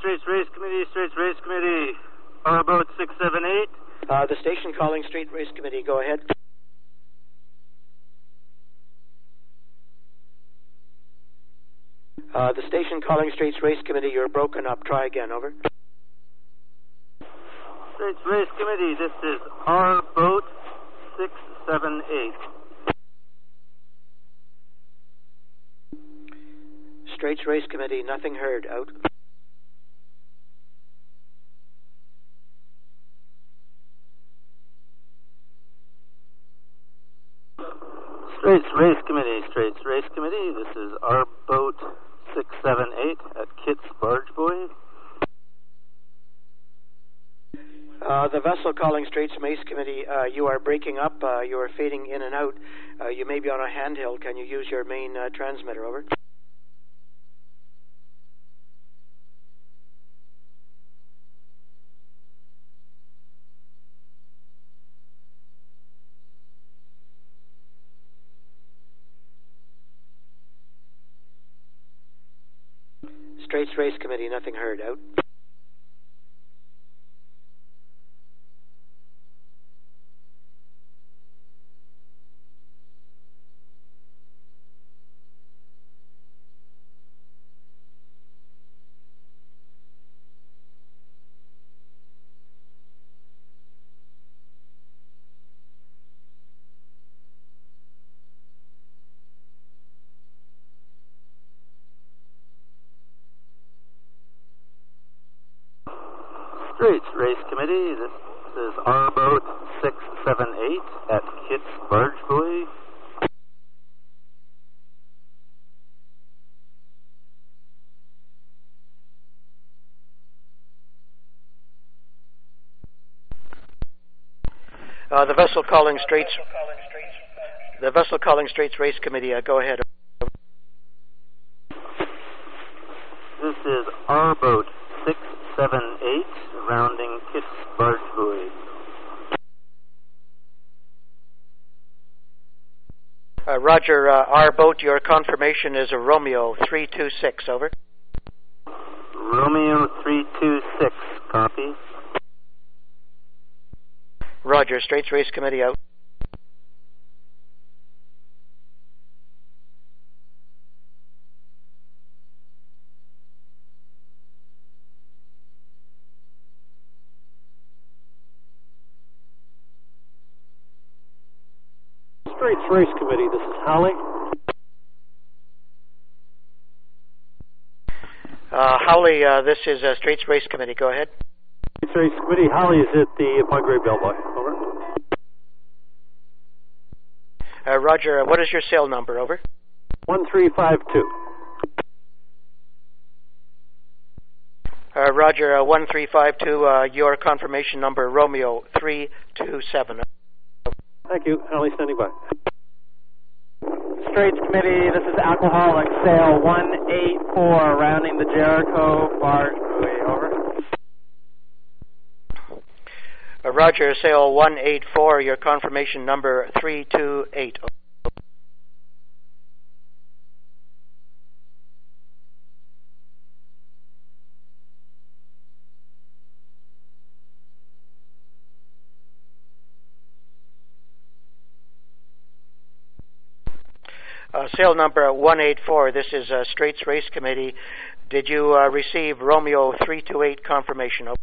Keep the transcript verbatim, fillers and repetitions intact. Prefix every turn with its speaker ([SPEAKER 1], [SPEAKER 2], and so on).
[SPEAKER 1] Straits Race Committee, Straits Race Committee. Power boat six seven eight.
[SPEAKER 2] Uh, the station calling Straits Race Committee, go ahead. Uh, the station calling Straits Race Committee, you're broken up. Try again, over.
[SPEAKER 1] Straits Race Committee, this is our boat six seven eight.
[SPEAKER 2] Straits Race Committee, nothing heard, out.
[SPEAKER 1] Straits Race Committee, Straits Race Committee, this is our boat six seven eight at Kitts Barge Buoy.
[SPEAKER 2] Uh, the vessel calling Straits Race Committee, uh, you are breaking up, uh, you are fading in and out. Uh, you may be on a handheld. Can you use your main uh, transmitter, over? Straits Race Committee, nothing heard, out.
[SPEAKER 1] Straits Race Committee, this is our boat six seven eight at Kitts Barge Buoy.
[SPEAKER 2] Uh, the vessel calling Straits, the vessel calling Straits Race Committee, uh, go ahead.
[SPEAKER 1] This is our boat six seven eight, rounding Kitts Barge Buoy.
[SPEAKER 2] Uh, Roger, uh, our boat, your confirmation is a Romeo three two six, over.
[SPEAKER 1] Romeo three two six, copy.
[SPEAKER 2] Roger, Straits Race Committee, out.
[SPEAKER 3] Straits Race Committee, this is Holly.
[SPEAKER 2] Uh, Howley, uh, this is uh, Straits Race Committee, go ahead.
[SPEAKER 3] Straits Race Committee, Holly is at the Point Grey Bellboy, over.
[SPEAKER 2] Uh, Roger, uh, what is your sail number, over?
[SPEAKER 3] one three five two.
[SPEAKER 2] Uh, Roger, uh, one three five two, uh, your confirmation number, Romeo three two seven.
[SPEAKER 3] Thank you, Holly, standing by.
[SPEAKER 4] Straits Committee, this is Alcoholic, sail one eight four, rounding the Jericho Barge Buoy, over.
[SPEAKER 2] Uh, Roger, sail one eight four, your confirmation number three two eight. Uh, sail number one eight four, this is uh, Straits Race Committee. Did you uh, receive Romeo three two eight confirmation?